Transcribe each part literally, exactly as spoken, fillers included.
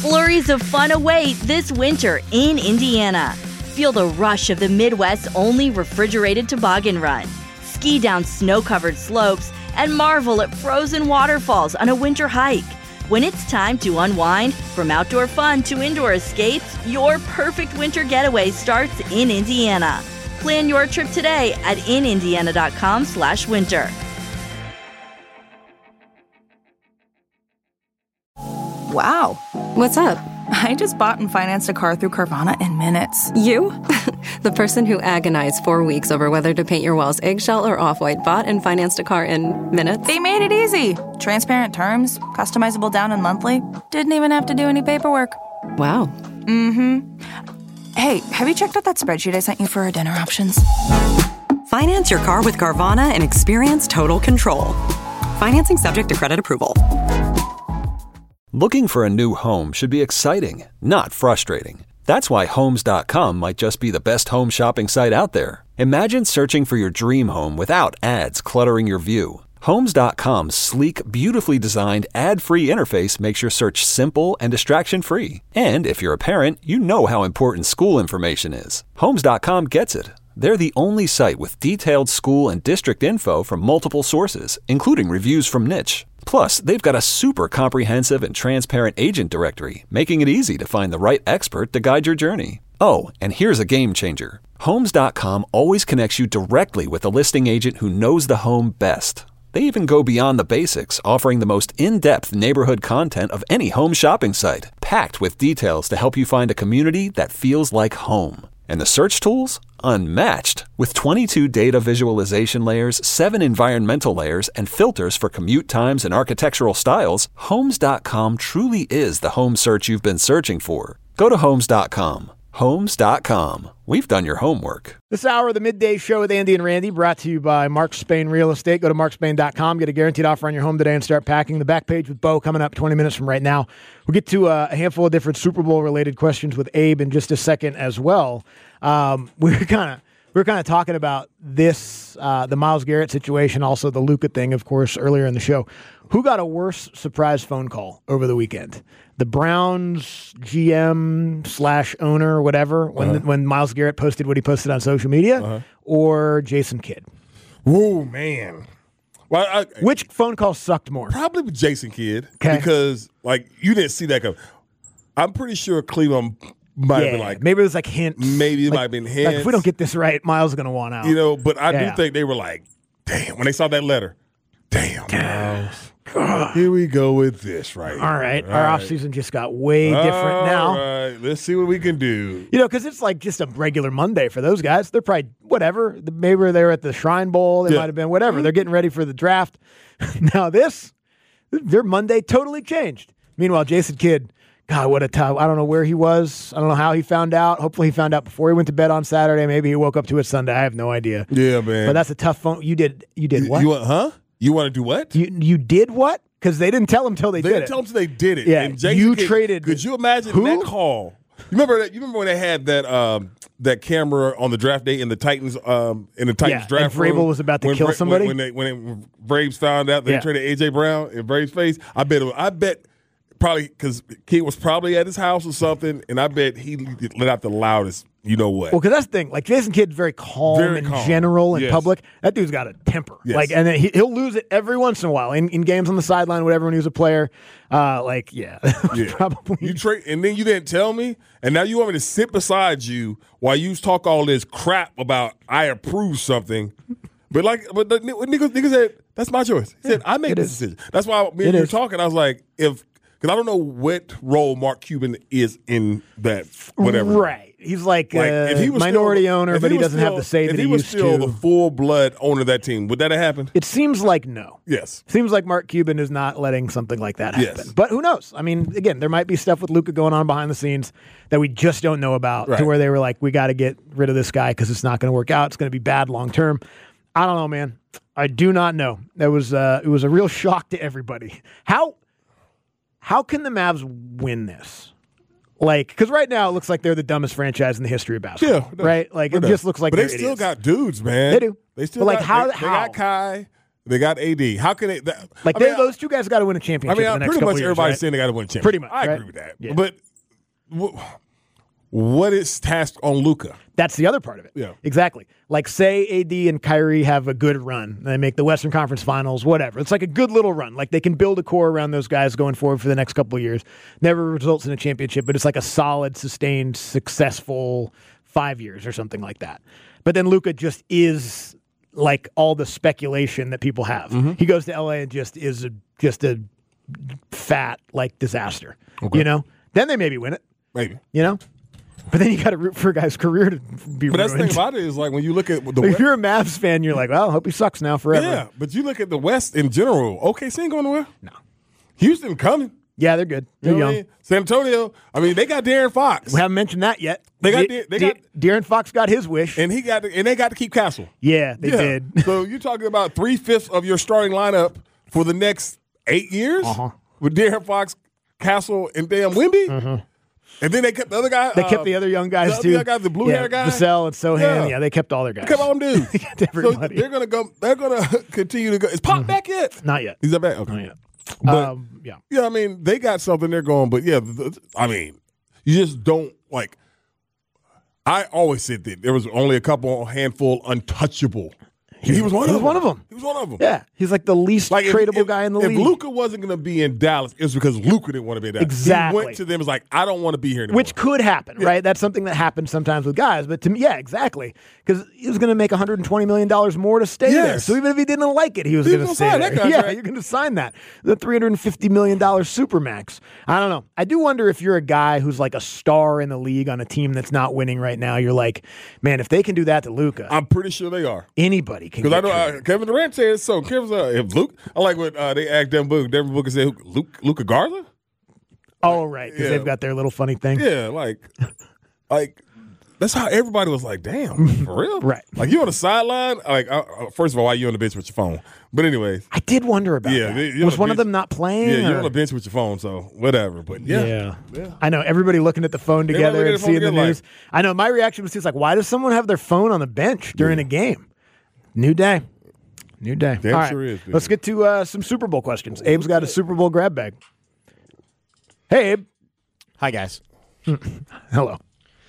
Flurries of fun await this winter in Indiana. Feel the rush of the Midwest's only refrigerated toboggan run. Ski down snow-covered slopes and marvel at frozen waterfalls on a winter hike. When it's time to unwind, from outdoor fun to indoor escapes, your perfect winter getaway starts in Indiana. Plan your trip today at in indiana dot com slash winter. Wow. What's up? I just bought and financed a car through Carvana in minutes. You? The person who agonized four weeks over whether to paint your walls eggshell or off-white bought and financed a car in minutes? They made it easy. Transparent terms, customizable down and monthly. Didn't even have to do any paperwork. Wow. Mm-hmm. Hey, have you checked out that spreadsheet I sent you for our dinner options? Finance your car with Carvana and experience total control. Financing subject to credit approval. Looking for a new home should be exciting, not frustrating. That's why Homes dot com might just be the best home shopping site out there. Imagine searching for your dream home without ads cluttering your view. Homes dot com's sleek, beautifully designed, ad-free interface makes your search simple and distraction-free. And if you're a parent, you know how important school information is. Homes dot com gets it. They're the only site with detailed school and district info from multiple sources, including reviews from Niche. Plus, they've got a super comprehensive and transparent agent directory, making it easy to find the right expert to guide your journey. Oh, and here's a game changer. Homes dot com always connects you directly with a listing agent who knows the home best. They even go beyond the basics, offering the most in-depth neighborhood content of any home shopping site, packed with details to help you find a community that feels like home. And the search tools? Unmatched. With twenty-two data visualization layers, seven environmental layers, and filters for commute times and architectural styles, Homes dot com truly is the home search you've been searching for. Go to Homes dot com. Homes dot com. We've done your homework. This hour of the Midday Show with Andy and Randy brought to you by Mark Spain Real Estate. Go to mark spain dot com. Get a guaranteed offer on your home today and start packing. The back page with Bo coming up twenty minutes from right now. We'll get to uh, a handful of different Super Bowl-related questions with Abe in just a second as well. Um, we were kind of we were kind of talking about this, uh, the Myles Garrett situation, also the Luka thing, of course, earlier in the show. Who got a worse surprise phone call over the weekend? The Browns G M slash owner, whatever, when uh-huh. when Myles Garrett posted what he posted on social media, uh-huh. or Jason Kidd? Oh, man. Well, I, Which phone call sucked more? Probably Jason Kidd. Okay. Because, like, you didn't see that coming. I'm pretty sure Cleveland might yeah, have been like. Maybe it was like hints. Maybe it like, might have been hints. Like, if we don't get this right, Myles is going to want out. You know, but I yeah. do think they were like, damn, when they saw that letter, damn. Damn. Here we go with this right All right. All Our right. offseason just got way different All now. All right. Let's see what we can do. You know, because it's like just a regular Monday for those guys. They're probably whatever. Maybe they were at the Shrine Bowl. They Yeah. might have been whatever. They're getting ready for the draft. Now this, their Monday totally changed. Meanwhile, Jason Kidd, God, what a tough. I don't know where he was. I don't know how he found out. Hopefully he found out before he went to bed on Saturday. Maybe he woke up to it Sunday. I have no idea. Yeah, man. But that's a tough phone. You did You did what? You, you, huh? You want to do what? You, you did what? Because they didn't tell him until they, They did didn't it. tell them till they did it. Yeah, And Jason you Kidd, traded- Could you imagine Who? that call? You remember that? You remember when they had that um, that camera on the draft day in the Titans um, in the Titans Yeah, draft and Vrabel room was about to when kill Bra- somebody? When, when, they, when they, Braves found out they Yeah. traded A J Brown in Braves' face. I bet. It, I bet probably because Kid was probably at his house or something, and I bet he let out the loudest. You know what? Well, because that's the thing. Like, Jason Kidd's very calm Very in calm. general in Yes. public. That dude's got a temper. Yes. Like, and then he, he'll lose it every once in a while in, in games on the sideline, whatever. When he was a player, uh, like, yeah, Yeah. probably. You trade, and then you didn't tell me, and now you want me to sit beside you while you talk all this crap about I approve something. But like, but the nigga, nigga said that's my choice. He said I make It this is. decision. That's why me It and you were is. talking. I was like, if because I don't know what role Mark Cuban is in that whatever. Right. He's like, Like, a if he was minority still, owner, if but he, was doesn't still, have the say if that he he was used still to. the full blood owner of that team, would that have happened? It seems like no. Yes. Seems like Mark Cuban is not letting something like that happen. Yes. But who knows? I mean, again, there might be stuff with Luka going on behind the scenes that we just don't know about, Right. to where they were like, we got to get rid of this guy because it's not going to work out. It's going to be bad long term. I don't know, man. I do not know. That was uh, it was a real shock to everybody. How how can the Mavs win this? Like, because right now it looks like they're the dumbest franchise in the history of basketball. Yeah, no, right? Like, it no. just looks like But they they're still idiots. got dudes, man. They do. They still But, like, got, how- they, they how? got Kai. They got A D. How can they? That, Like I mean, they, those two guys got to win a championship. I mean, in the next pretty couple much years, everybody's right? saying they got to win a championship. Pretty much, I right? agree with that. Yeah. But wh- what is tasked on Luka? That's the other part of it. Yeah. Exactly. Like, say A D and Kyrie have a good run. They make the Western Conference Finals, whatever. It's like a good little run. Like, they can build a core around those guys going forward for the next couple of years. Never results in a championship, but it's like a solid, sustained, successful five years or something like that. But then Luka just is like all the speculation that people have. Mm-hmm. He goes to L A and just is a, just a fat, like, disaster. Okay. You know? Then they maybe win it. Maybe. You know? But then you got to root for a guy's career to be But that's the ruined. thing about it is like when you look at the If West, you're a Mavs fan, you're like, well, I hope he sucks now forever. yeah, but you look at the West in general. O K C ain't going nowhere. No. Houston coming. Yeah, they're good. You They're know what young. I mean? San Antonio. I mean, they got De'Aaron Fox, We haven't mentioned that yet. They got- De- they De- got- De'Aaron Fox got his wish. and he got to, and they got to keep Castle. yeah, they Yeah. did. So you're talking about three fifths of your starting lineup for the next eight years Uh-huh. with De'Aaron Fox, Castle, and damn Wemby. And then they kept the other guy. They kept uh, the other young guys the too. other guy, the blue yeah, hair guy, Vassell and Sohan. Yeah. Yeah. they kept all their guys. They kept all them dudes. They kept So everybody. they're gonna go. They're gonna continue to go. Is Pop back yet? Not yet. He's not back. Okay. Not yet. But um, yeah. yeah, I mean, they got something they're going. But yeah, the, the- I mean, you just don't like. I always said that there was only a couple handful untouchable. He, was one. he of was them. one of them. He was one of them. Yeah, he's like the least Like if- tradable if, guy in the if league. Luka wasn't going to be in Dallas, it's because Luka didn't want to be in Dallas. Exactly. He went to them and was like, I don't want to be here anymore. Which could happen, right? That's something that happens sometimes with guys. But to me, yeah, exactly. Because he was going to make one hundred twenty million dollars more to stay there. Yes. So even if he didn't like it, he was He going to was stay gonna sign there. that contract. Yeah, you're going to sign that. The three hundred fifty million dollars supermax. I don't know. I do wonder if you're a guy who's like a star in the league on a team that's not winning right now. You're like, man, if they can do that to Luka, I'm pretty sure they are. anybody can. Because I get know traded. uh, Kevin Durant said so. Kevin's uh, if Luke, I like what uh, they asked Devin Booker. Devin Booker said, Luke, Luka Garza? Oh, right. Because Yeah. they've got their little funny thing. Yeah, like, like that's how everybody was like, damn, for real? Right. Like, you on the sideline? Like, uh, uh, first of all, why you on the bench with your phone? But anyways, I did wonder about Yeah, that. they- you're Was on the one of bench- them not playing? yeah, you're or- on the bench with your phone, so whatever. But yeah. Yeah. I know. Everybody looking at the phone Everybody together looking and at the phone seeing the together news. I know. My reaction was just like, why does someone have their phone on the bench during a game? New day. New day. Damn All right. sure is, dude. Let's get to uh, some Super Bowl questions. Abe's got a Super Bowl grab bag. Hey, Abe. Hi, guys. Hello.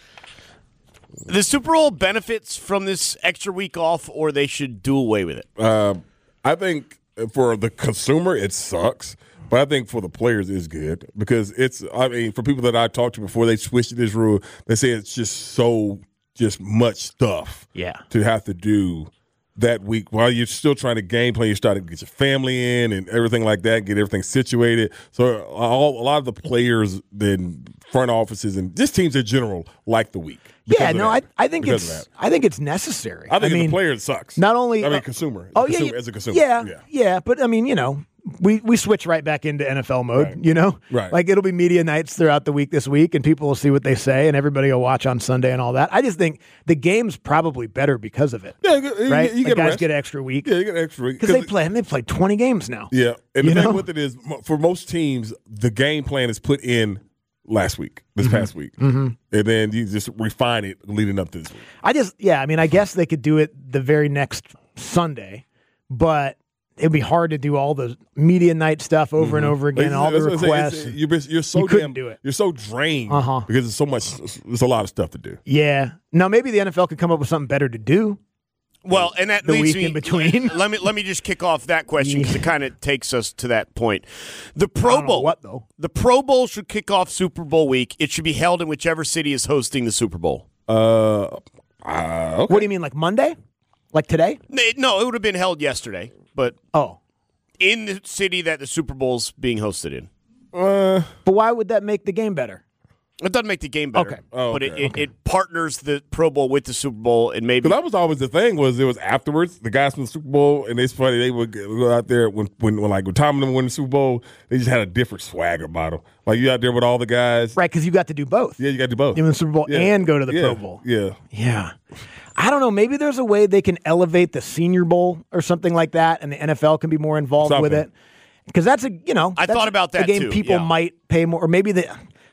The Super Bowl benefits from this extra week off, or they should do away with it. Uh, I think for the consumer, it sucks. But I think for the players, it's good because it's, I mean, for people that I talked to before they switched to this rule, they say it's just so, just much stuff Yeah. to have to do that week while you're still trying to game plan. You're starting to get your family in and everything like that, get everything situated. So all, a lot of the players, then front offices, and just teams in general like the week. because Yeah, of no, I, that. I think Because of it's that. I think it's necessary. I think mean, as a player, it sucks. not only I mean, uh, consumer. Oh consumer, yeah, as a consumer. Yeah, yeah. yeah, but I mean, you know, we we switch right back into N F L mode. Right. You know, Right. Like it'll be media nights throughout the week this week, and people will see what they say, and everybody will watch on Sunday and all that. I just think the game's probably better because of it. Yeah, you, you- right? you Like get a guys rest. get an extra week Yeah, you get an extra week because they play and they play twenty games now. Yeah, and You the know? thing with it is, mo- for most teams, the game plan is put in last week, this Mm-hmm. past week, and then you just refine it leading up to this week. I just, yeah, I mean, I guess they could do it the very next Sunday, but it'd be hard to do all the media night stuff over and over again, Like, all the that's what I'm saying. It's- requests. You're, bas- you're so You couldn't damn, do it. You're so drained Uh-huh. because there's so much. There's a lot of stuff to do. Yeah. Now maybe the N F L could come up with something better to do. Well, and that The leads week me in between. Let me let me just kick off that question because it kind of takes us to that point. The I Pro don't know Bowl, what though? the Pro Bowl should kick off Super Bowl week. It should be held in whichever city is hosting the Super Bowl. Uh, uh okay. What do you mean, like Monday? Like today? No, it would have been held yesterday, but Oh. in the city that the Super Bowl's being hosted in. Uh, But why would that make the game better? It doesn't make the game better, Okay. Oh, but okay, it, it, it partners the Pro Bowl with the Super Bowl, and maybe Because that was always the thing was it was afterwards the guys from the Super Bowl and it's funny they would go out there when when, when like when Tom and them won the Super Bowl they just had a different swagger about them. Like you out there with all the guys, Right, because you got to do both. Yeah, you got to do both. You win the Super Bowl Yeah. and go to the yeah. Pro Bowl. Yeah, Yeah. I don't know. Maybe there's a way they can elevate the Senior Bowl or something like that, and the N F L can be more involved with Something. it. Because that's a, you know, I that's thought about a that game too, people yeah. might pay more, or maybe the,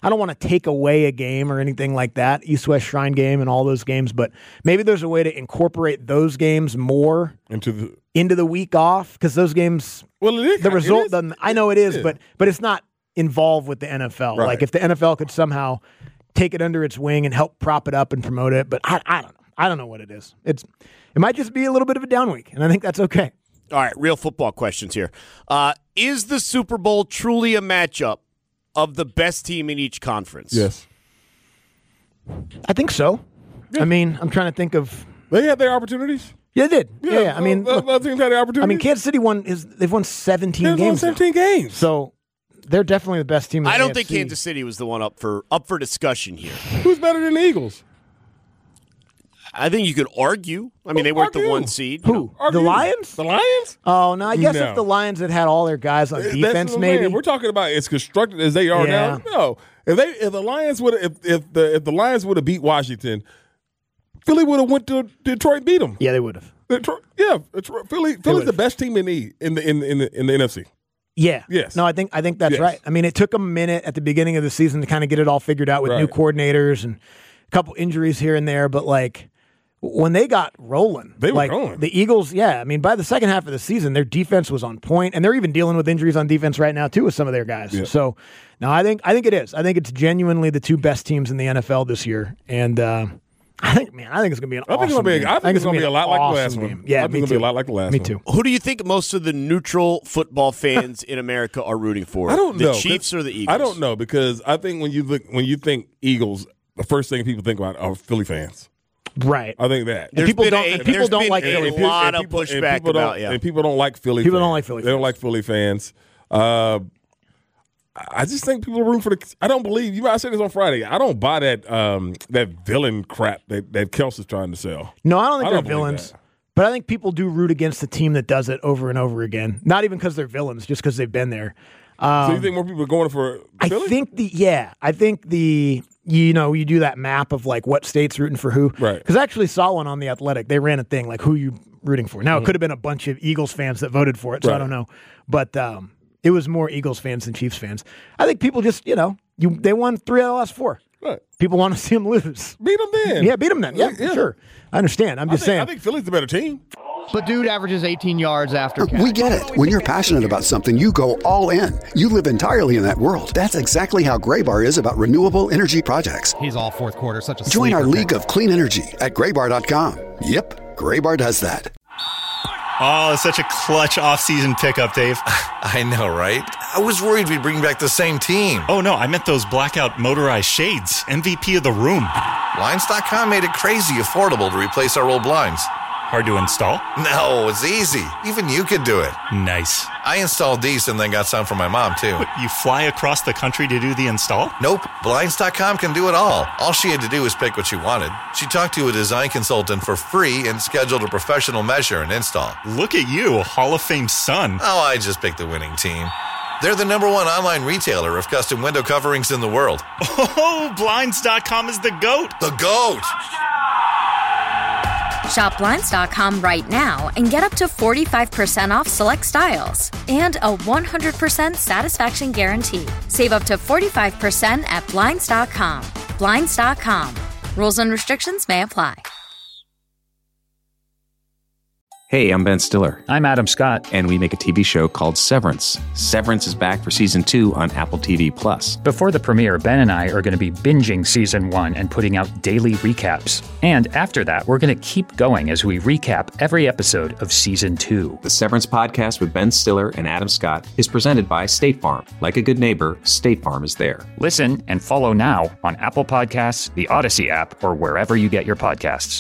I don't want to take away a game or anything like that, East-West Shrine game and all those games, but maybe there's a way to incorporate those games more into the into the week off, because those games, well, it is, the result it is, doesn't, I know it is, yeah. but but it's not involved with the N F L. Right. Like if the N F L could somehow take it under its wing and help prop it up and promote it, but I, I don't know. I don't know what it is. It's It might just be a little bit of a down week, and I think that's okay. All right, real football questions here. Uh, is the Super Bowl truly a matchup of the best team in each conference? Yes. I think so. Yeah. I mean, I'm trying to think of. They had their opportunities. Yeah, they did. Yeah, yeah. yeah. I mean, look, other teams had their opportunities. I mean, Kansas City won. Is they've won seventeen they've games. Won seventeen now. games. So they're definitely the best team. In the I don't A F C. think Kansas City was the one up for up for discussion here. Who's better than the Eagles? I think you could argue. I mean, Who they weren't argue? the one seed. Who? Argue. The Lions? The Lions? Oh, no. I guess No. if the Lions had had all their guys on That's defense, what I'm maybe. saying. We're talking about as constructed as they are Yeah. now. No, if they if the Lions would if if the if the Lions would have beat Washington, Philly would have went to Detroit and beat them. Yeah, they would have. Detroit, yeah, Detroit, Philly Philly's the best team in the in the in the, in the, in the N F C. Yeah. Yes. No, I think I think that's Yes. right. I mean, it took them a minute at the beginning of the season to kind of get it all figured out with Right. new coordinators and a couple injuries here and there, but like when they got rolling, They were like rolling. the Eagles, yeah, I mean, by the second half of the season, their defense was on point, and they're even dealing with injuries on defense right now too with some of their guys. Yeah. So, no, I think I think it is. I think it's genuinely the two best teams in the N F L this year, and uh, I think, man, I think it's gonna be an I think awesome it's gonna be. game. I think it's gonna be a lot like the last awesome one. game. Yeah, I think me it's too. gonna be a lot like the last Me one. too. Who do you think most of the neutral football fans in America are rooting for? I don't the know. The Chiefs or the Eagles? I don't know, because I think when you look when you think Eagles, the first thing people think about are Philly fans. Right. I think that. There's people been don't- a, and people there's don't been like a Philly. lot And of people- and pushback people don't- about yeah. And people don't like Philly. People fans. don't like Philly They don't fans. like Philly fans. Uh, I just think people are rooting for the. I don't believe you. I said this on Friday. I don't buy that um, that villain crap that that Kelsey's trying to sell. No, I don't think I they're don't believe villains. that. But I think people do root against the team that does it over and over again. Not even because they're villains, just because they've been there. Um, So you think more people are going for Philly? I think the yeah, I think the you know you do that map of like what state's rooting for who. Right. Because I actually saw one on the Athletic. They ran a thing like who you rooting for. Now it could have been a bunch of Eagles fans that voted for it, so I Right. don't know. But um, it was more Eagles fans than Chiefs fans. I think people just you know you they won three out of the last four. Right. People want to see them lose. Beat them then. Yeah, beat them then. Yeah, Yeah. sure. I understand. I'm I just think, saying. I think Philly's the better team. But dude averages eighteen yards after catch. We get it. When you're passionate about something, you go all in. You live entirely in that world. That's exactly how Graybar is about renewable energy projects. He's all fourth quarter, such a Join our sleeper league pick. of clean energy at graybar dot com. Yep, Graybar does that. Oh, it's such a clutch off-season pickup, Dave. I know, right? I was worried we'd bring back the same team. Oh, no, I meant those blackout motorized shades. M V P of the room. Blinds dot com made it crazy affordable to replace our old blinds. Hard to install? No, it's easy. Even you could do it. Nice. I installed these and then got some for my mom, too. But you fly across the country to do the install? Nope. Blinds dot com can do it all. All she had to do was pick what she wanted. She talked to a design consultant for free and scheduled a professional measure and install. Look at you, Hall of Fame son. Oh, I just picked the winning team. They're the number one online retailer of custom window coverings in the world. Oh, Blinds dot com is the GOAT. The GOAT. Shop Blinds dot com right now and get up to forty-five percent off select styles and a one hundred percent satisfaction guarantee. Save up to forty-five percent at Blinds dot com. Blinds dot com. Rules and restrictions may apply. Hey, I'm Ben Stiller. I'm Adam Scott. And we make a T V show called Severance. Severance is back for season two on Apple T V Plus. Before the premiere, Ben and I are going to be binging season one and putting out daily recaps. And after that, we're going to keep going as we recap every episode of season two. The Severance podcast with Ben Stiller and Adam Scott is presented by State Farm. Like a good neighbor, State Farm is there. Listen and follow now on Apple Podcasts, the Odyssey app, or wherever you get your podcasts.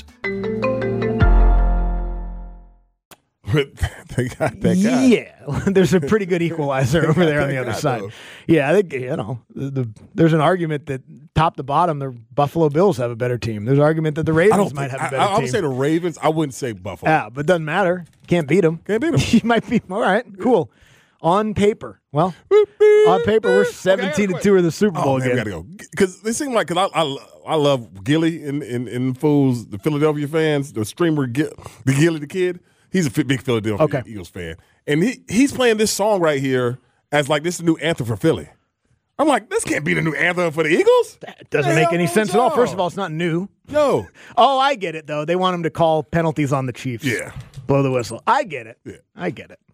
they got that guy. Yeah, there's a pretty good equalizer over there on the other side. Though. Yeah, I think you know the, the, there's an argument that top to bottom, the Buffalo Bills have a better team. There's an argument that the Ravens might have a better I, I, team. I would say the Ravens. I wouldn't say Buffalo. Yeah, but it doesn't matter. Can't beat them. Can't beat them. You might be all right. Cool. On paper, well, on paper we're seventeen to two of the Super Bowl oh, man, again. We gotta go because they seem like because I, I I love Gilly in in, in Fools, the Philadelphia fans, the streamer, the Gilly the kid. He's a big Philadelphia okay. Eagles fan, and he he's playing this song right here as like this is a new anthem for Philly. I'm like, this can't be the new anthem for the Eagles. That doesn't Hell make any no, sense no. at all. First of all, it's not new. No. Oh, I get it, though. They want him to call penalties on the Chiefs. Yeah. Blow the whistle. I get it. Yeah. I get it.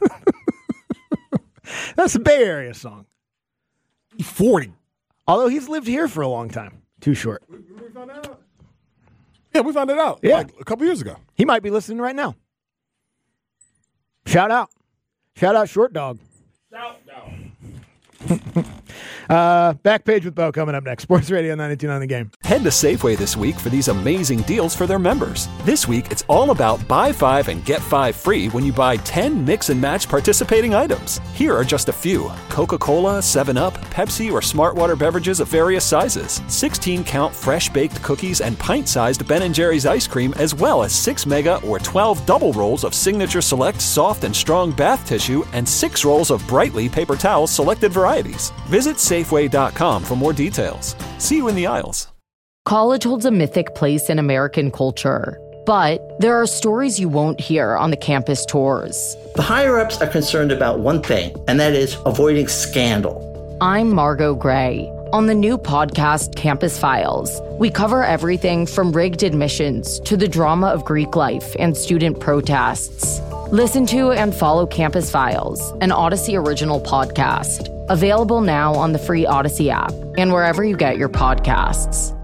That's a Bay Area song. He's forty. Although he's lived here for a long time. Too short. We, we found that out. Yeah, we found it out Yeah. like a couple years ago. He might be listening right now. Shout out. Shout out Short Dog. Shout out. uh, back page with Bo coming up next. Sports Radio ninety-two point nine The Game. Head to Safeway this week for these amazing deals for their members. This week, it's all about buy five and get five free when you buy ten mix and match participating items. Here are just a few: Coca-Cola, seven up, Pepsi, or Smartwater beverages of various sizes, sixteen count fresh baked cookies and pint-sized Ben and Jerry's ice cream, as well as six mega or twelve double rolls of Signature Select soft and strong bath tissue and six rolls of Brightly paper towels selected varieties. Visit Safeway dot com for more details. See you in the aisles. College holds a mythic place in American culture, but there are stories you won't hear on the campus tours. The higher-ups are concerned about one thing, and that is avoiding scandal. I'm Margot Gray. On the new podcast, Campus Files, we cover everything from rigged admissions to the drama of Greek life and student protests. Listen to and follow Campus Files, an Odyssey original podcast. Available now on the free Odyssey app and wherever you get your podcasts.